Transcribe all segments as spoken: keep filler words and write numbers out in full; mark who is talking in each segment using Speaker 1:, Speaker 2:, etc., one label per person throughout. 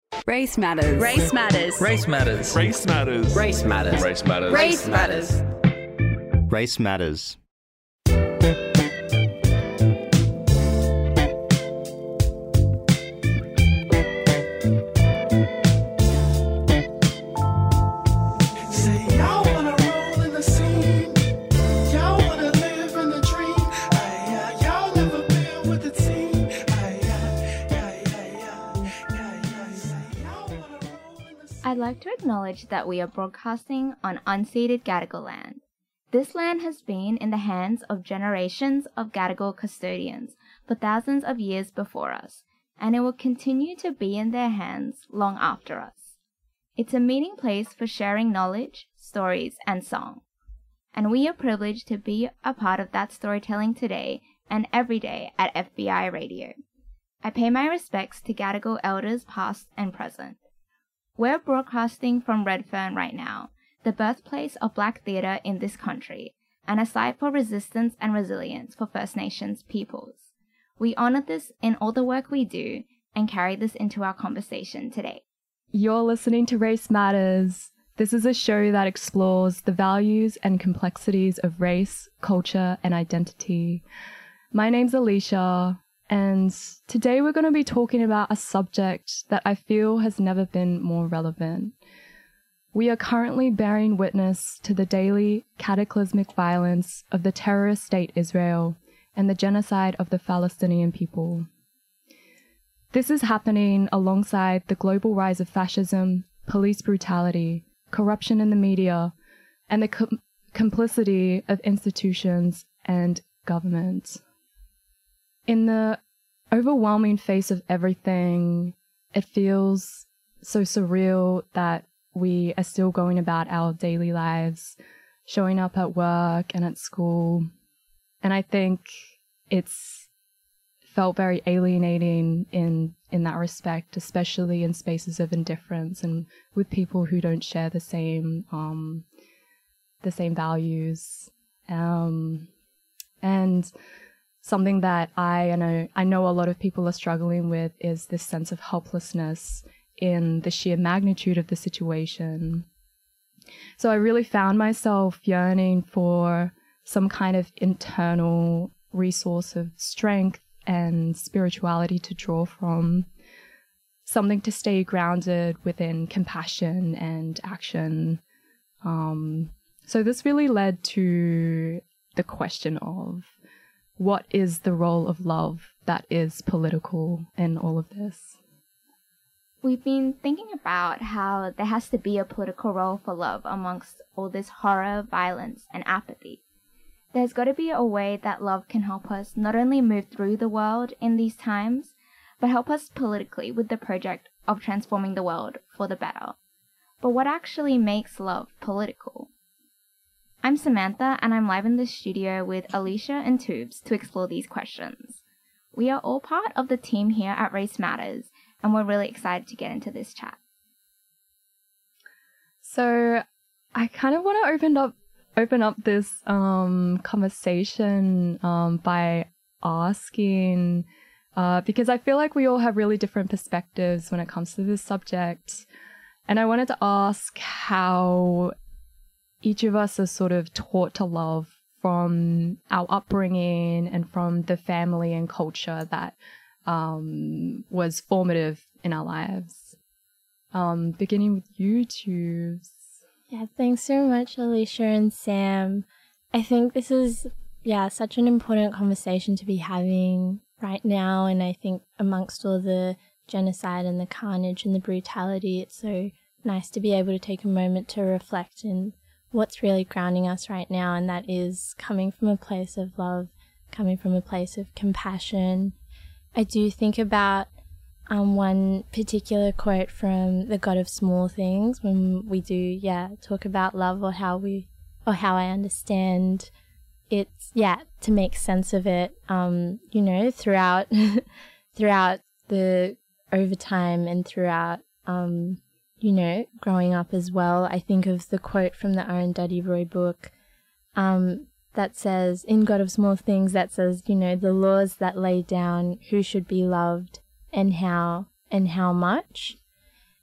Speaker 1: Race matters.
Speaker 2: Race matters.
Speaker 3: Race matters.
Speaker 4: Race matters.
Speaker 5: Race matters.
Speaker 4: Race matters.
Speaker 2: Race matters.
Speaker 6: Race matters.
Speaker 7: I'd like to acknowledge that we are broadcasting on unceded Gadigal land. This land has been in the hands of generations of Gadigal custodians for thousands of years before us, and it will continue to be in their hands long after us. It's a meeting place for sharing knowledge, stories, and song. And we are privileged to be a part of that storytelling today and every day at F B I Radio. I pay my respects to Gadigal elders past and present. We're broadcasting from Redfern right now, the birthplace of Black theatre in this country, and a site for resistance and resilience for First Nations peoples. We honour this in all the work we do and carry this into our conversation today.
Speaker 8: You're listening to Race Matters. This is a show that explores the values and complexities of race, culture, and identity. My name's Alicia. And today we're going to be talking about a subject that I feel has never been more relevant. We are currently bearing witness to the daily cataclysmic violence of the terrorist state Israel and the genocide of the Palestinian people. This is happening alongside the global rise of fascism, police brutality, corruption in the media, and the com- complicity of institutions and government. In the overwhelming face of everything, it feels so surreal that we are still going about our daily lives, showing up at work and at school. And I think it's felt very alienating in, in that respect, especially in spaces of indifference and with people who don't share the same, um, the same values. Um, and Something that I, I know I know a lot of people are struggling with is this sense of helplessness in the sheer magnitude of the situation. So I really found myself yearning for some kind of internal resource of strength and spirituality to draw from, something to stay grounded within compassion and action. Um, so this really led to the question of, what is the role of love that is political in all of this?
Speaker 7: We've been thinking about how there has to be a political role for love amongst all this horror, violence, and apathy. There's got to be a way that love can help us not only move through the world in these times, but help us politically with the project of transforming the world for the better. But what actually makes love political? I'm Samantha, and I'm live in the studio with Alicia and Tubes to explore these questions. We are all part of the team here at Race Matters, and we're really excited to get into this chat.
Speaker 8: So I kind of want to open up open up this um, conversation um, by asking, uh, because I feel like we all have really different perspectives when it comes to this subject, and I wanted to ask how each of us is sort of taught to love from our upbringing and from the family and culture that um, was formative in our lives. Um, beginning with you two.
Speaker 9: Yeah, thanks so much, Alicia and Sam. I think this is, yeah, such an important conversation to be having right now, and I think amongst all the genocide and the carnage and the brutality, it's so nice to be able to take a moment to reflect in what's really grounding us right now, and that is coming from a place of love, coming from a place of compassion. I do think about um, one particular quote from The God of Small Things when we do, yeah, talk about love or how we, or how I understand it's, yeah, to make sense of it, um, you know, throughout, throughout the overtime and throughout, um, you know, growing up as well. I think of the quote from the Arundhati Roy book um, that says, in God of Small Things, that says, you know, the laws that lay down who should be loved and how and how much.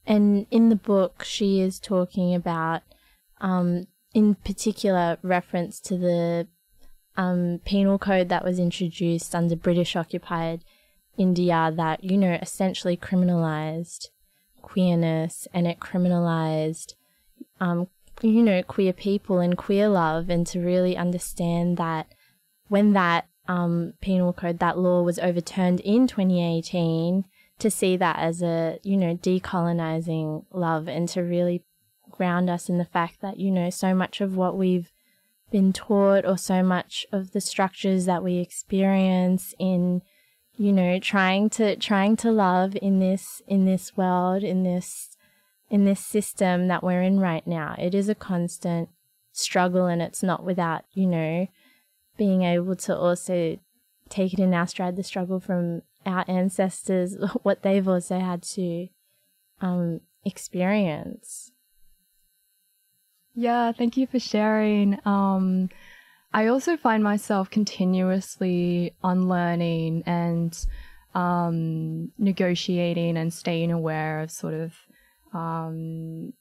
Speaker 9: And in the book, she is talking about, um, in particular, reference to the um, penal code that was introduced under British-occupied India that, you know, essentially criminalized queerness, and it criminalized, um, you know, queer people and queer love, and to really understand that when that um, penal code, that law was overturned in twenty eighteen, to see that as a, you know, decolonizing love, and to really ground us in the fact that, you know, so much of what we've been taught, or so much of the structures that we experience in, you know, trying to trying to love in this in this world, in this in this system that we're in right now, it is a constant struggle, and it's not without, you know, being able to also take it in our stride, the struggle from our ancestors, what they've also had to um, experience.
Speaker 8: Yeah, thank you for sharing. Um, I also find myself continuously unlearning and um, negotiating and staying aware of sort of um,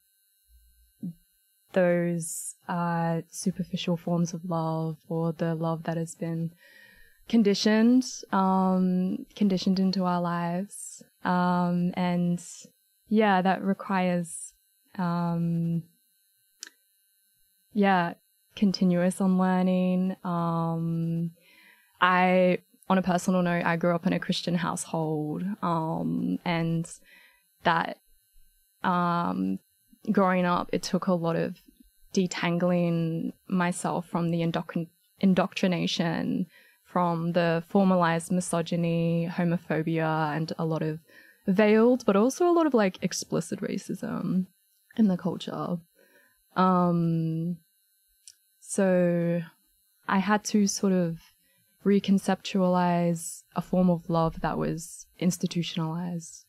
Speaker 8: those uh, superficial forms of love, or the love that has been conditioned, um, conditioned into our lives. Um, and yeah, that requires, um, yeah, continuous unlearning. Um, I, on a personal note, I grew up in a Christian household, um, and that, um, growing up, it took a lot of detangling myself from the indoctrin- indoctrination, from the formalized misogyny, homophobia, and a lot of veiled, but also a lot of like explicit racism in the culture. Um, so I had to sort of reconceptualize a form of love that was institutionalized.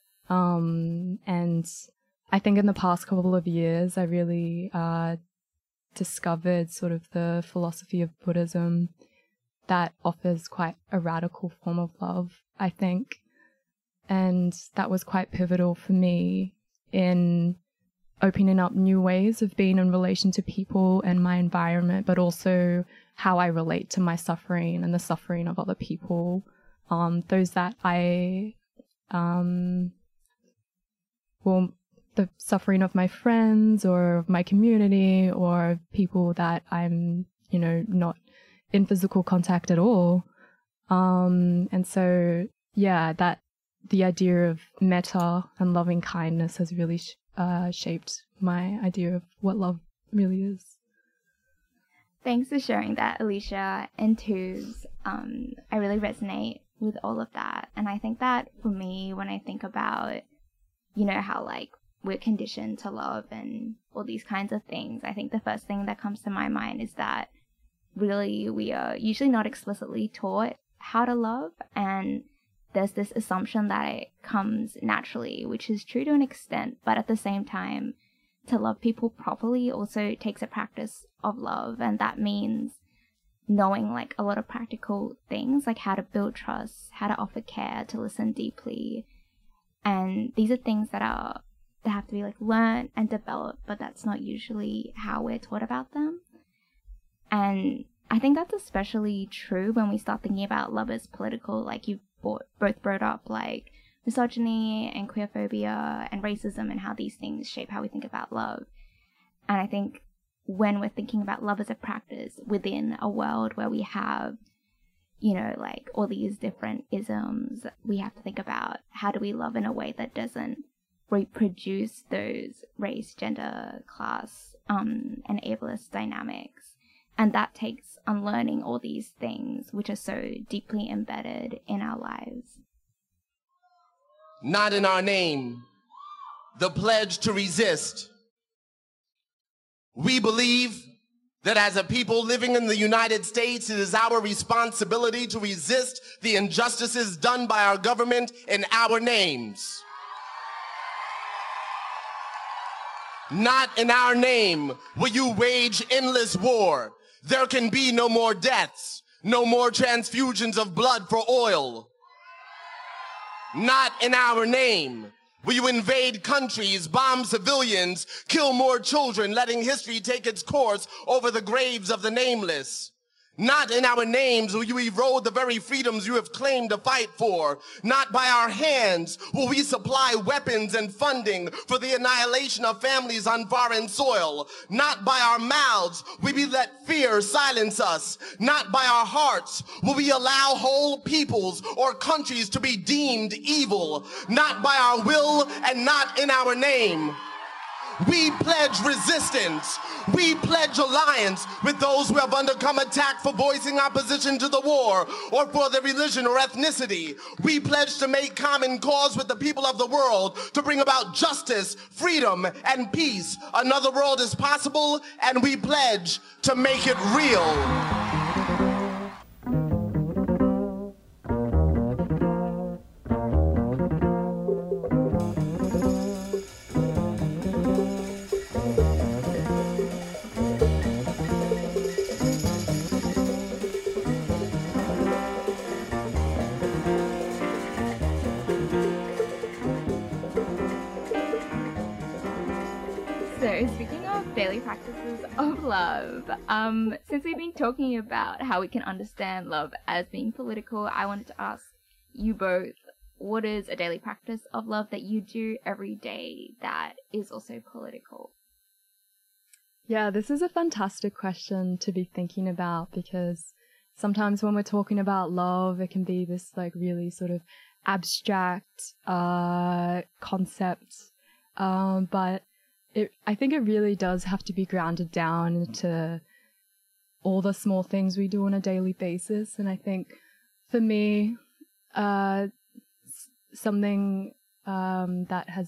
Speaker 8: Um, and I think in the past couple of years, I really uh, discovered sort of the philosophy of Buddhism that offers quite a radical form of love, I think. And that was quite pivotal for me in opening up new ways of being in relation to people and my environment, but also how I relate to my suffering and the suffering of other people, um, those that I, um, well, the suffering of my friends or of my community, or people that I'm, you know, not in physical contact at all. Um, and so, yeah, that the idea of metta and loving kindness has really sh- uh, shaped my idea of what love really is.
Speaker 7: Thanks for sharing that, Alicia and Tooz. Um, I really resonate with all of that. And I think that for me, when I think about, you know, how like we're conditioned to love and all these kinds of things, I think the first thing that comes to my mind is that really we are usually not explicitly taught how to love, and there's this assumption that it comes naturally, which is true to an extent, but at the same time, to love people properly also takes a practice of love, and that means knowing like a lot of practical things, like how to build trust, how to offer care, to listen deeply. And these are things that are that have to be like learned and developed, but that's not usually how we're taught about them. And I think that's especially true when we start thinking about love as political, like you've both brought up, like misogyny and queerphobia and racism, and how these things shape how we think about love. And I think when we're thinking about love as a practice within a world where we have, you know, like all these different isms, we have to think about how do we love in a way that doesn't reproduce those race, gender, class, um, and ableist dynamics. And that takes unlearning all these things which are so deeply embedded in our lives.
Speaker 1: Not in our name, the pledge to resist. We believe that as a people living in the United States, it is our responsibility to resist the injustices done by our government in our names. Not in our name will you wage endless war. There can be no more deaths, no more transfusions of blood for oil. Not in our name Will you invade countries, bomb civilians, kill more children, letting history take its course over the graves of the nameless? Not in our names will you erode the very freedoms you have claimed to fight for. Not by our hands will we supply weapons and funding for the annihilation of families on foreign soil. Not by our mouths will we let fear silence us. Not by our hearts will we allow whole peoples or countries to be deemed evil. Not by our will and not in our name. We pledge resistance. We pledge alliance with those who have undergone attack for voicing opposition to the war or for their religion or ethnicity. We pledge to make common cause with the people of the world to bring about justice, freedom, and peace. Another world is possible, and we pledge to make it real.
Speaker 7: So, speaking of daily practices of love, um, since we've been talking about how we can understand love as being political, I wanted to ask you both, what is a daily practice of love that you do every day that is also political?
Speaker 8: Yeah, this is a fantastic question to be thinking about, because sometimes when we're talking about love, it can be this like really sort of abstract uh, concept, um, but It, I think it really does have to be grounded down into all the small things we do on a daily basis. And I think for me, uh, something um, that has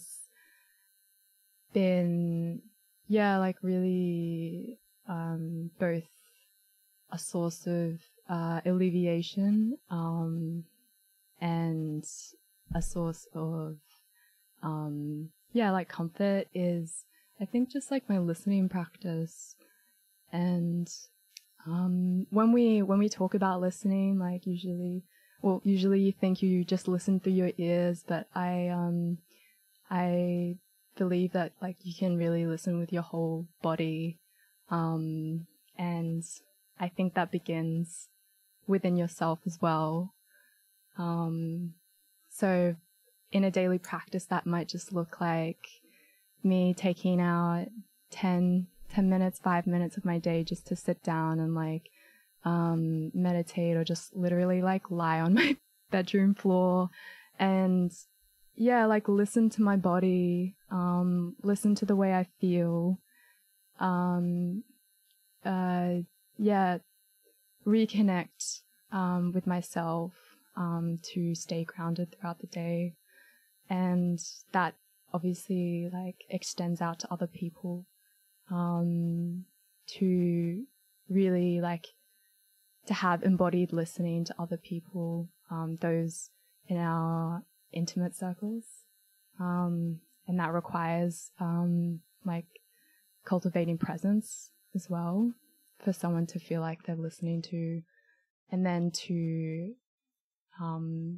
Speaker 8: been, yeah, like really um, both a source of uh, alleviation um, and a source of, um, yeah, like comfort is, I think, just like my listening practice. And um, when we when we talk about listening, like usually, well, usually you think you just listen through your ears, but I um I believe that like you can really listen with your whole body, um, and I think that begins within yourself as well. Um, so in a daily practice, that might just look like me taking out ten, ten minutes, five minutes of my day just to sit down and like um, meditate, or just literally like lie on my bedroom floor and yeah, like listen to my body, um, listen to the way I feel, um, uh, yeah, reconnect um, with myself um, to stay grounded throughout the day. And that obviously like extends out to other people, um, to really like to have embodied listening to other people, um, those in our intimate circles. Um, and that requires, um, like cultivating presence as well for someone to feel like they're listening to, and then to, um,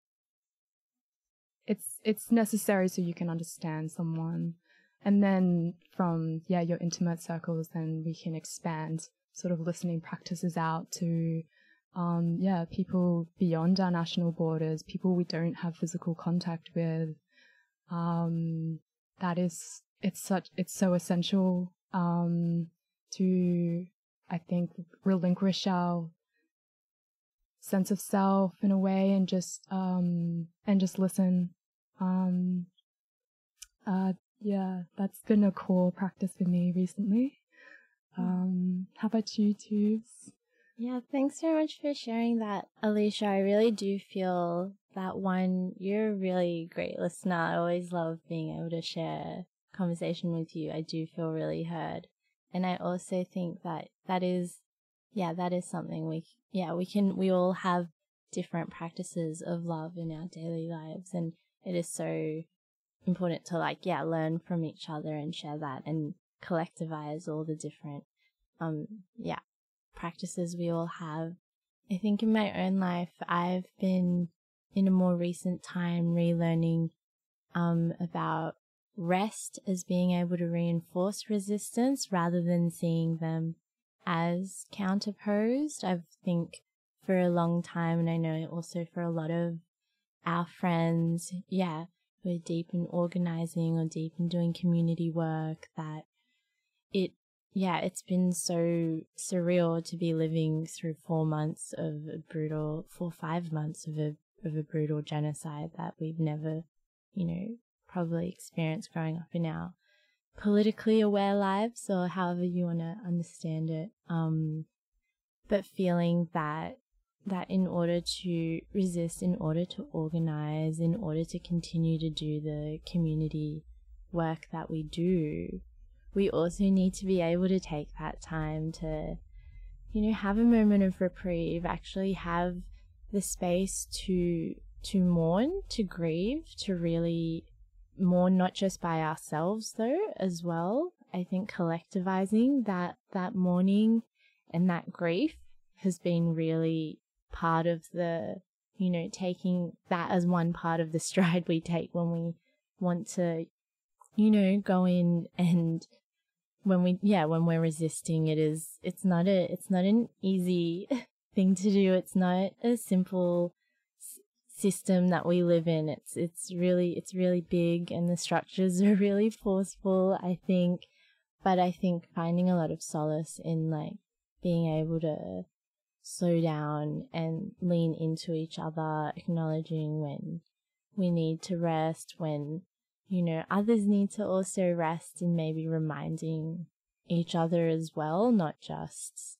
Speaker 8: It's it's necessary so you can understand someone. And then from, yeah, your intimate circles, then we can expand sort of listening practices out to, um, yeah, people beyond our national borders, people we don't have physical contact with. Um, that is, it's such, it's so essential, um, to, I think, relinquish our sense of self in a way, and just um and just listen. Um uh yeah, that's been a core practice for me recently. Um how about you, Tubes?
Speaker 9: Yeah, thanks so much for sharing that, Alicia. I really do feel that, one, you're a really great listener. I always love being able to share conversation with you. I do feel really heard. And I also think that that is, yeah, that is something we, yeah, we can, we all have different practices of love in our daily lives. And it is so important to like, yeah, learn from each other and share that and collectivize all the different, um, yeah, practices we all have. I think in my own life, I've been in a more recent time relearning um, about rest as being able to reinforce resistance rather than seeing them as counterposed. I think for a long time, and I know also for a lot of our friends, yeah, who are deep in organizing or deep in doing community work, that it, yeah, it's been so surreal to be living through four months of a brutal, four, five months of a, of a brutal genocide that we've never, you know, probably experienced growing up in our politically aware lives, or however you want to understand it. Um, but feeling that that in order to resist, in order to organize, in order to continue to do the community work that we do, we also need to be able to take that time to, you know, have a moment of reprieve, actually have the space to to mourn, to grieve, to really mourn not just by ourselves though as well. I think collectivizing that that mourning and that grief has been really part of the, you know, taking that as one part of the stride we take when we want to, you know, go in and when we, yeah, when we're resisting, it is, it's not a, it's not an easy thing to do. It's not a simple s- system that we live in. It's, it's really, it's really big, and the structures are really forceful, I think. But I think finding a lot of solace in like being able to slow down and lean into each other, acknowledging when we need to rest, when, you know, others need to also rest, and maybe reminding each other as well, not just,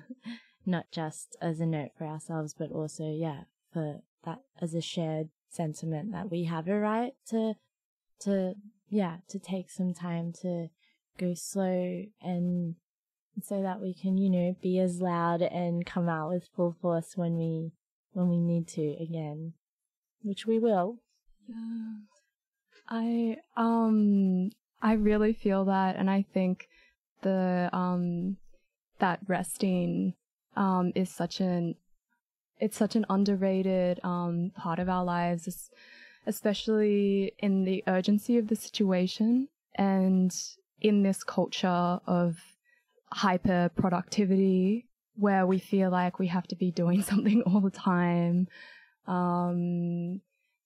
Speaker 9: not just as a note for ourselves, but also, yeah, for that as a shared sentiment that we have a right to, to, yeah, to take some time to go slow, and so that we can, you know, be as loud and come out with full force when we, when we need to again, which we will.
Speaker 8: Yeah. I, um, I really feel that, and I think the, um, that resting, um, is such an, it's such an underrated, um, part of our lives, especially in the urgency of the situation and in this culture of hyper productivity where we feel like we have to be doing something all the time, um,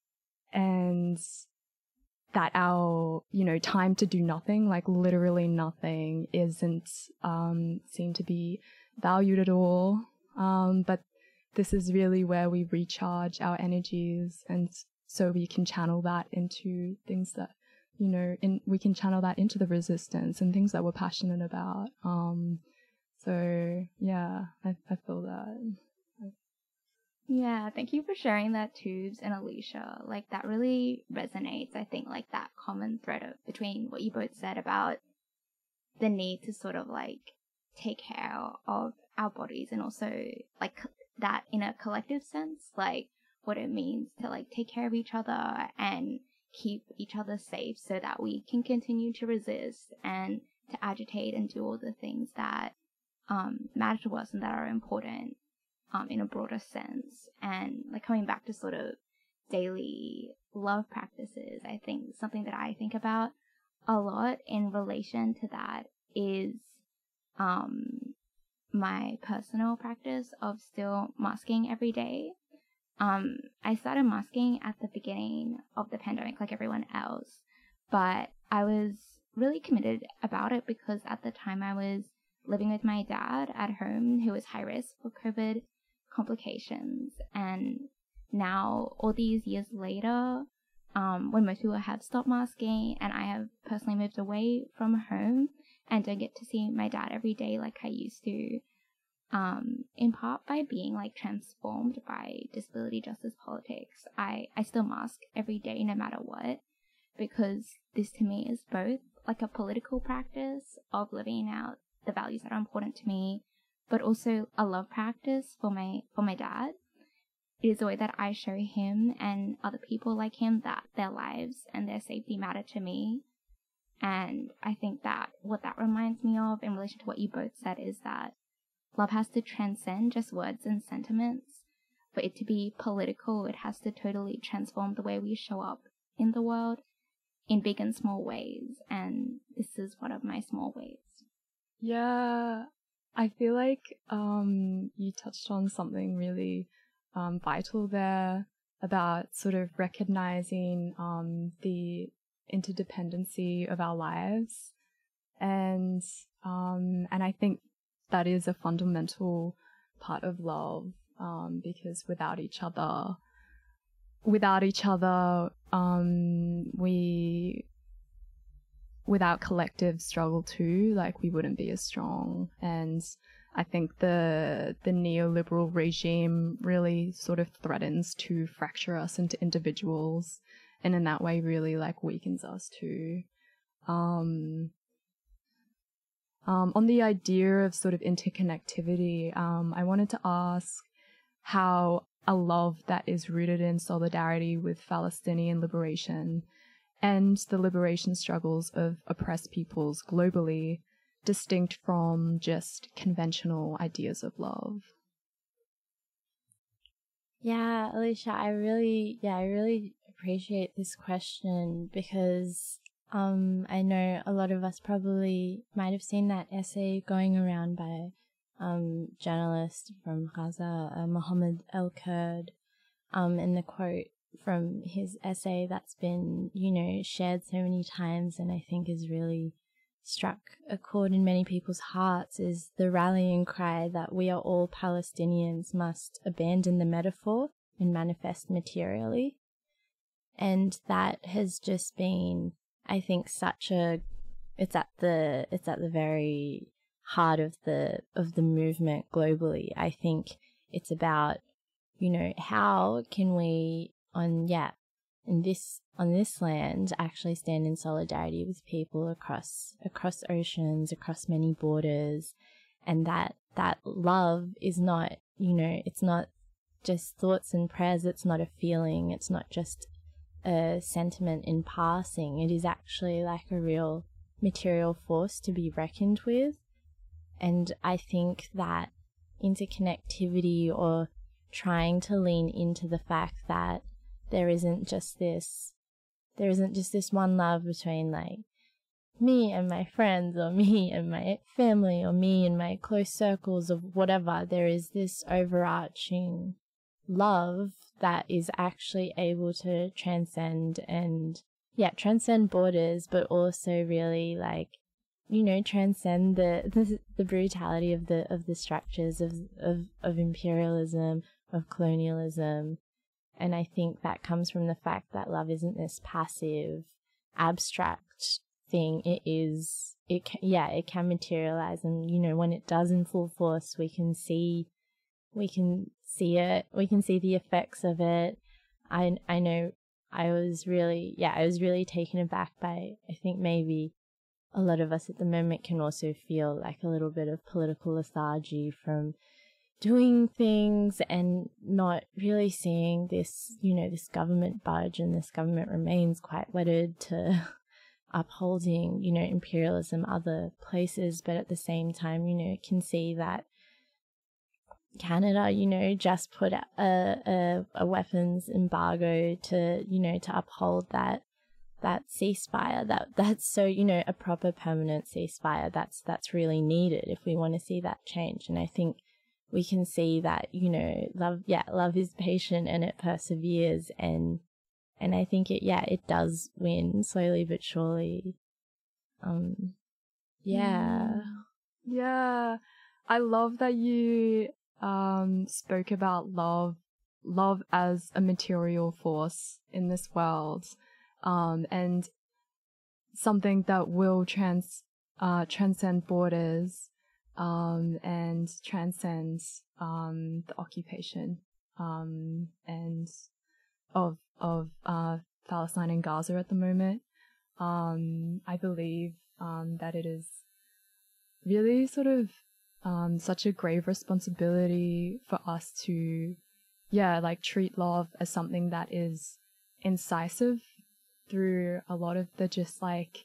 Speaker 8: and that our, you know, time to do nothing, like literally nothing, isn't um, seen to be valued at all. Um, but this is really where we recharge our energies, and so we can channel that into things that, you know, in, we can channel that into the resistance and things that we're passionate about. Um, so yeah, I, I feel that.
Speaker 7: Yeah, thank you for sharing that, Tubes and Alicia. Like, that really resonates, I think, like that common thread of, between what you both said about the need to sort of like take care of our bodies, and also like that in a collective sense, like what it means to like take care of each other and keep each other safe so that we can continue to resist and to agitate and do all the things that um, matter to us and that are important um, in a broader sense. And like coming back to sort of daily love practices, I think something that I think about a lot in relation to that is um, my personal practice of still masking every day. Um, I started masking at the beginning of the pandemic like everyone else, but I was really committed about it because at the time I was living with my dad at home, who was high risk for COVID complications. And now, all these years later, um, when most people have stopped masking and I have personally moved away from home and don't get to see my dad every day like I used to, um, in part by being like transformed by disability justice politics, I, I still mask every day no matter what, because this to me is both like a political practice of living out the values that are important to me, but also a love practice for my for my dad. It is a way that I show him and other people like him that their lives and their safety matter to me. And I think that what that reminds me of in relation to what you both said is that love has to transcend just words and sentiments. For it to be political, it has to totally transform the way we show up in the world in big and small ways, and this is one of my small ways.
Speaker 8: Yeah, I feel like um, you touched on something really um, vital there about sort of recognizing um, the interdependency of our lives, and um, and I think that is a fundamental part of love, um, because without each other, without each other, um, we, without collective struggle too, like we wouldn't be as strong. And I think the the neoliberal regime really sort of threatens to fracture us into individuals, and in that way really like weakens us too. Um, um, on the idea of sort of interconnectivity, um, I wanted to ask how a love that is rooted in solidarity with Palestinian liberation and the liberation struggles of oppressed peoples globally, distinct from just conventional ideas of love.
Speaker 9: Yeah, Alicia, I really, yeah, I really appreciate this question because um, I know a lot of us probably might have seen that essay going around by um, journalist from Gaza, uh, Mohammed El-Kurd, um, and the quote from his essay that's been, you know, shared so many times and I think has really struck a chord in many people's hearts is the rallying cry that we are all Palestinians must abandon the metaphor and manifest materially. And that has just been, I think, such a, it's at the, it's at the very heart of the, of the movement globally. I think it's about, you know, how can we on, yeah, in this, on this land actually stand in solidarity with people across, across oceans, across many borders, and that, that love is not, you know, it's not just thoughts and prayers, it's not a feeling, it's not just a sentiment in passing, it is actually like a real material force to be reckoned with. And I think that interconnectivity or trying to lean into the fact that there isn't just this, there isn't just this one love between like me and my friends or me and my family or me and my close circles of whatever. There is this overarching love that is actually able to transcend and, yeah, transcend borders, but also really like, you know, transcend the, the, the brutality of the, of the structures of, of, of imperialism, of colonialism. And I think that comes from the fact that love isn't this passive, abstract thing. It is, it can, yeah, it can materialize. And, you know, when it does in full force, we can see, we can see it, we can see the effects of it. I, I know I was really, yeah, I was really taken aback by, I think maybe a lot of us at the moment can also feel like a little bit of political lethargy from doing things and not really seeing this, you know, this government budge, and this government remains quite wedded to upholding, you know, imperialism other places. But at the same time, you know, can see that Canada, you know, just put a, a, a weapons embargo to, you know, to uphold that that ceasefire, that that's so, you know, a proper permanent ceasefire. That's that's really needed if we want to see that change. And I think we can see that, you know, love, yeah, love is patient and it perseveres. And, and I think it, yeah, it does win slowly but surely. Um, yeah.
Speaker 8: Yeah. I love that you, um, spoke about love, love as a material force in this world. Um, and something that will trans, uh, transcend borders. Um, and transcends um, the occupation um, and of of uh, Palestine and Gaza at the moment. Um, I believe um, that it is really sort of um, such a grave responsibility for us to, yeah, like treat love as something that is incisive through a lot of the just like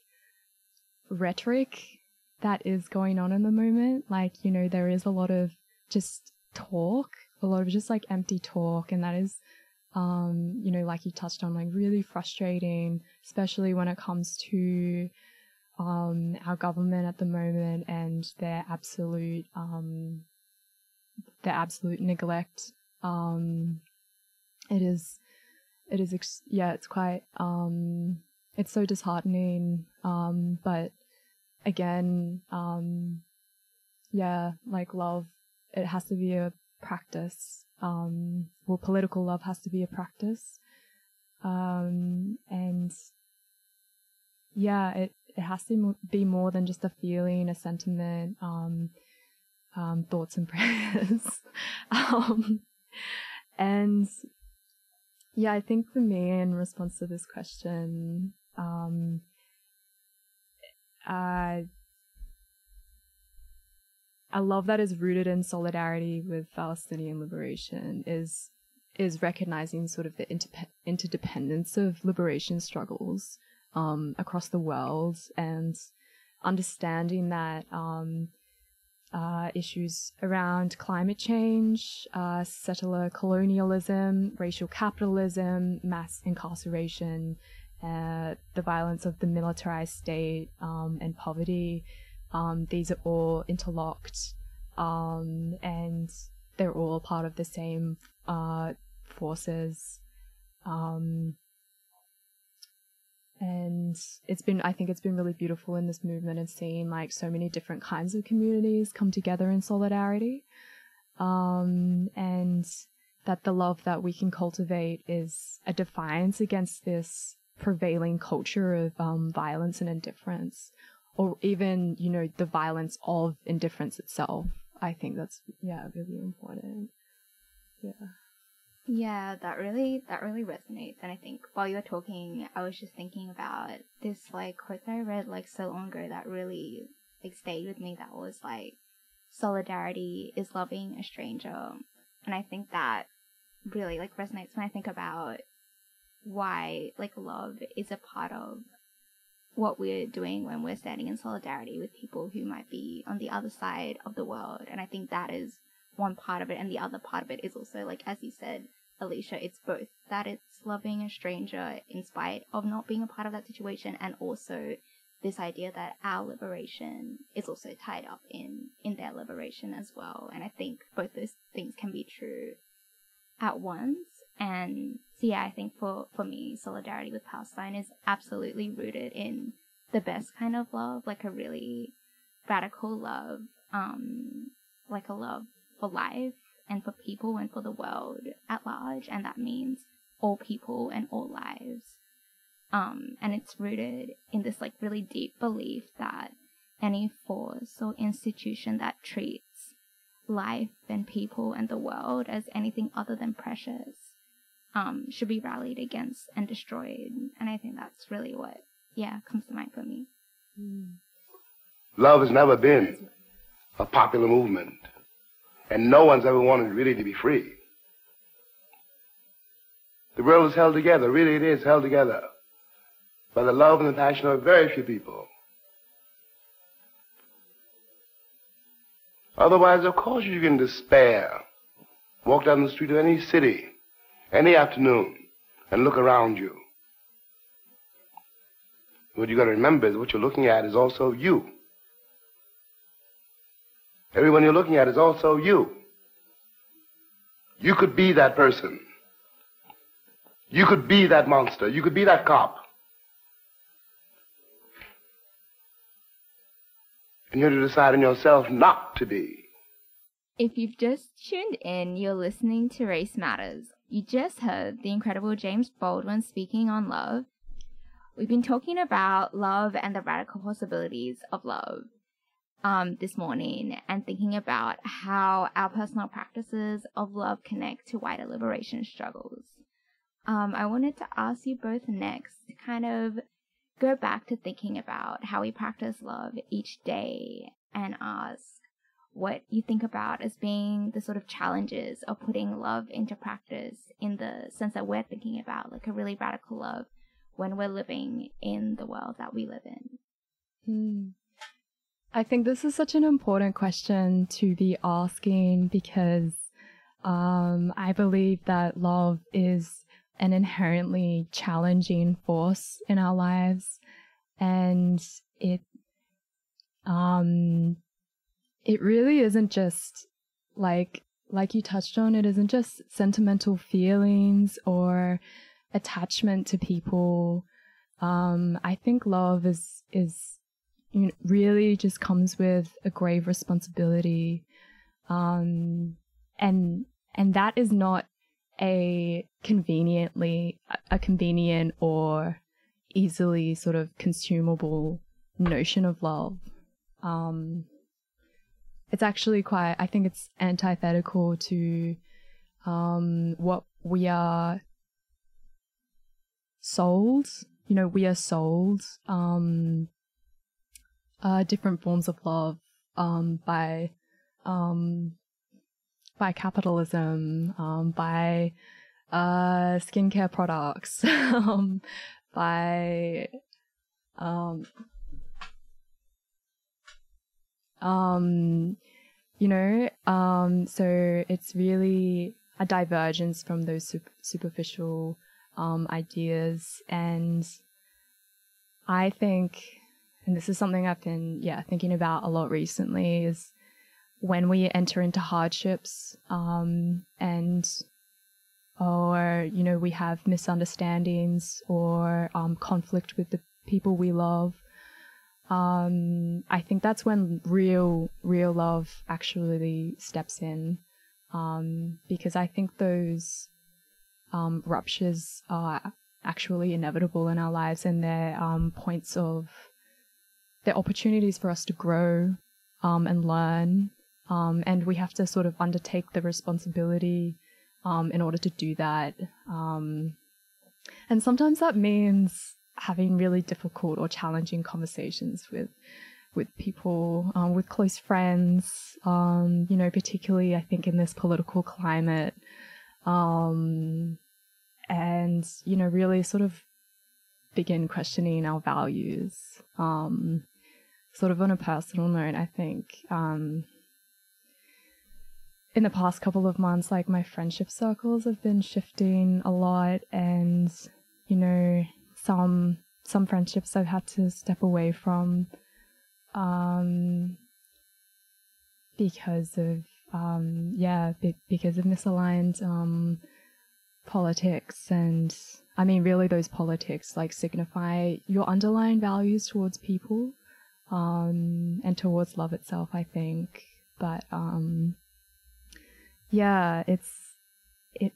Speaker 8: rhetoric that is going on in the moment. Like, you know, there is a lot of just talk, a lot of just like empty talk, and that is um, you know, like you touched on, like really frustrating, especially when it comes to um, our government at the moment and their absolute, um, their absolute neglect. Um, it is, it is, ex- yeah, it's quite, um, it's so disheartening. Um, but again, um, yeah, like love, it has to be a practice. Um, well, political love has to be a practice. Um, and yeah, it, it has to be more than just a feeling, a sentiment, um, um, thoughts and prayers. um, and yeah, I think for me, in response to this question, um, I, a love that is rooted in solidarity with Palestinian liberation is is recognizing sort of the inter- interdependence of liberation struggles um, across the world, and understanding that um, uh, issues around climate change, uh, settler colonialism, racial capitalism, mass incarceration, uh, the violence of the militarized state, um, and poverty, um, these are all interlocked, um, and they're all part of the same uh, forces. Um, and it's been, I think it's been really beautiful in this movement and seeing like so many different kinds of communities come together in solidarity. Um, and that the love that we can cultivate is a defiance against this prevailing culture of um, violence and indifference, or even, you know, the violence of indifference itself. I think that's, yeah, really important. Yeah.
Speaker 7: Yeah, that really that really resonates. And I think while you were talking, I was just thinking about this like quote that I read like so long ago that really like stayed with me. That was like, solidarity is loving a stranger. And I think that really like resonates when I think about why like love is a part of what we're doing when we're standing in solidarity with people who might be on the other side of the world. And I think that is one part of it, and the other part of it is also, like, as you said, Alicia, it's both that it's loving a stranger in spite of not being a part of that situation, and also this idea that our liberation is also tied up in in their liberation as well. And I think both those things can be true at once. And so yeah, I think for for me, solidarity with Palestine is absolutely rooted in the best kind of love, like a really radical love, um like a love for life and for people and for the world at large, and that means all people and all lives. Um, and it's rooted in this like really deep belief that any force or institution that treats life and people and the world as anything other than precious um, should be rallied against and destroyed. And I think that's really what, yeah, comes to mind for me.
Speaker 2: Love has never been a popular movement. And no one's ever wanted really to be free. The world is held together, really it is held together, by the love and the passion of very few people. Otherwise, of course, you can despair. Walk down the street of any city, any afternoon, and look around you. What you got to remember is what you're looking at is also you. Everyone you're looking at is also you. You could be that person. You could be that monster. You could be that cop. And you're to decide in yourself not to be.
Speaker 7: If you've just tuned in, you're listening to Race Matters. You just heard the incredible James Baldwin speaking on love. We've been talking about love and the radical possibilities of love. Um, this morning, and thinking about how our personal practices of love connect to wider liberation struggles. Um, I wanted to ask you both next to kind of go back to thinking about how we practice love each day and ask what you think about as being the sort of challenges of putting love into practice in the sense that we're thinking about, like a really radical love when we're living in the world that we live in.
Speaker 8: Hmm. I think this is such an important question to be asking because um, I believe that love is an inherently challenging force in our lives, and it um it really isn't just like like you touched on, it isn't just sentimental feelings or attachment to people. Um, I think love is is you know, really just comes with a grave responsibility, um, and and that is not a conveniently a convenient or easily sort of consumable notion of love. Um, it's actually quite, I think it's antithetical to um, what we are sold. You know, we are sold um, uh, different forms of love um, by um, by capitalism, um, by uh, skincare products, um, by um, um, you know, um, so it's really a divergence from those super- superficial um, ideas. And I think, and this is something I've been, yeah, thinking about a lot recently, is when we enter into hardships um, and, or, you know, we have misunderstandings or um, conflict with the people we love, um, I think that's when real, real love actually steps in. Um, because I think those um, ruptures are actually inevitable in our lives, and they're um, points of, they're opportunities for us to grow um, and learn. Um, and we have to sort of undertake the responsibility um, in order to do that. Um, and sometimes that means having really difficult or challenging conversations with with people, um, with close friends, um, you know, particularly I think in this political climate, um, and, you know, really sort of begin questioning our values. Um, sort of on a personal note, I think, um, in the past couple of months, like my friendship circles have been shifting a lot, and, you know, some some friendships I've had to step away from um, because of, um, yeah, be- because of misaligned um, politics. And I mean, really those politics like signify your underlying values towards people um, and towards love itself, I think. But um, yeah, it's, it,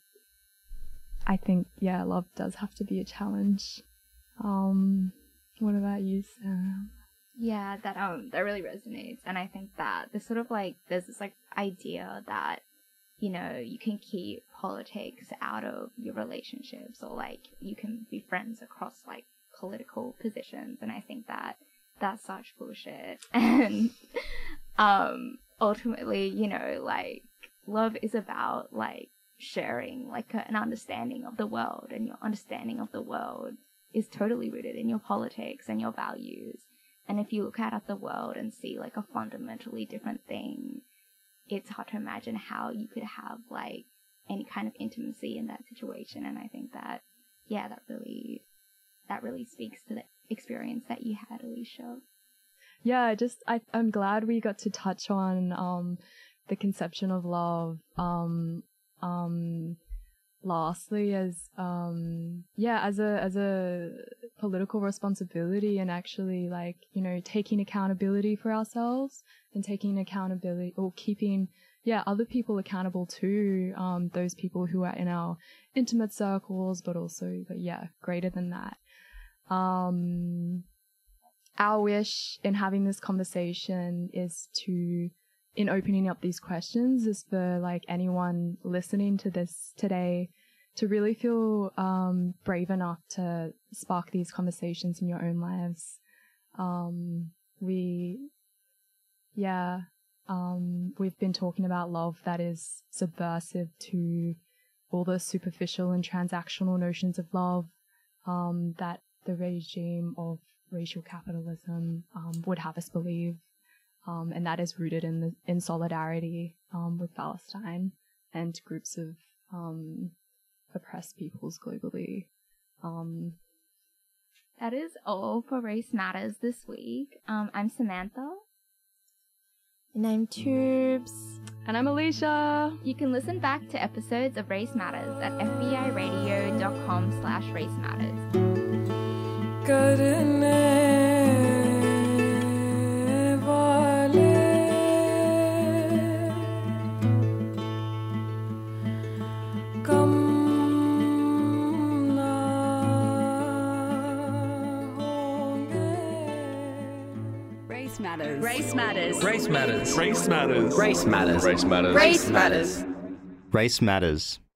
Speaker 8: I think, yeah, love does have to be a challenge. Um, what about you, Sarah?
Speaker 7: Yeah, that um that really resonates, and I think that there's sort of like there's this like idea that, you know, you can keep politics out of your relationships, or like you can be friends across like political positions, and I think that that's such bullshit. And um ultimately, you know, like love is about like sharing like a, an understanding of the world, and your understanding of the world is totally rooted in your politics and your values. And if you look out at the world and see like a fundamentally different thing, it's hard to imagine how you could have like any kind of intimacy in that situation. And I think that, yeah, that really, that really speaks to the experience that you had, Alicia.
Speaker 8: Yeah, just, I, I'm glad we got to touch on um, the conception of love. Um, um, lastly, as um yeah as a as a political responsibility, and actually like, you know, taking accountability for ourselves and taking accountability, or keeping yeah other people accountable too, um those people who are in our intimate circles, but also but yeah greater than that. Um our wish in having this conversation is to, in opening up these questions, is for like anyone listening to this today to really feel um, brave enough to spark these conversations in your own lives. Um, we, yeah, um, we've been talking about love that is subversive to all the superficial and transactional notions of love um, that the regime of racial capitalism um, would have us believe. Um, and that is rooted in the, in solidarity um, with Palestine and groups of um, oppressed peoples globally. Um,
Speaker 7: That is all for Race Matters this week. Um, I'm Samantha.
Speaker 9: And I'm Tubes.
Speaker 8: And I'm Alicia.
Speaker 7: You can listen back to episodes of Race Matters at fbiradio.com slash race matters.
Speaker 3: Race Matters. Race Matters.
Speaker 4: Race Matters.
Speaker 5: Race Matters.
Speaker 4: Race Matters.
Speaker 5: Race Matters.
Speaker 3: Race Matters.
Speaker 6: Race Matters.